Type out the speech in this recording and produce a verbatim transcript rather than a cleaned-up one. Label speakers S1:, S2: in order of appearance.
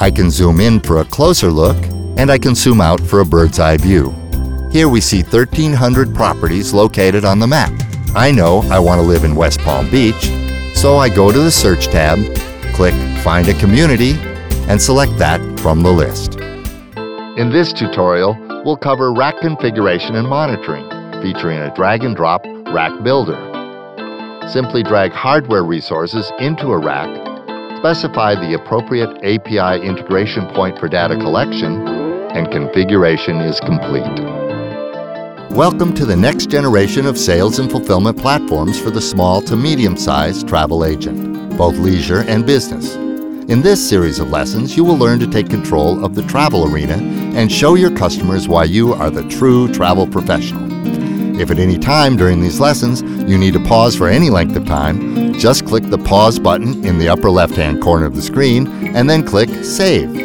S1: I can zoom in for a closer look, and I can zoom out for a bird's eye view. Here we see thirteen hundred properties located on the map. I know I want to live in West Palm Beach, so I go to the Search tab, click Find a Community, and select that from the list. In this tutorial, we'll cover rack configuration and monitoring, featuring a drag-and-drop rack builder. Simply drag hardware resources into a rack, specify the appropriate A P I integration point for data collection, and configuration is complete. Welcome to the next generation of sales and fulfillment platforms for the small to medium-sized travel agent, both leisure and business. In this series of lessons, you will learn to take control of the travel arena and show your customers why you are the true travel professional. If at any time during these lessons you need to pause for any length of time, just click the pause button in the upper left-hand corner of the screen and then click Save.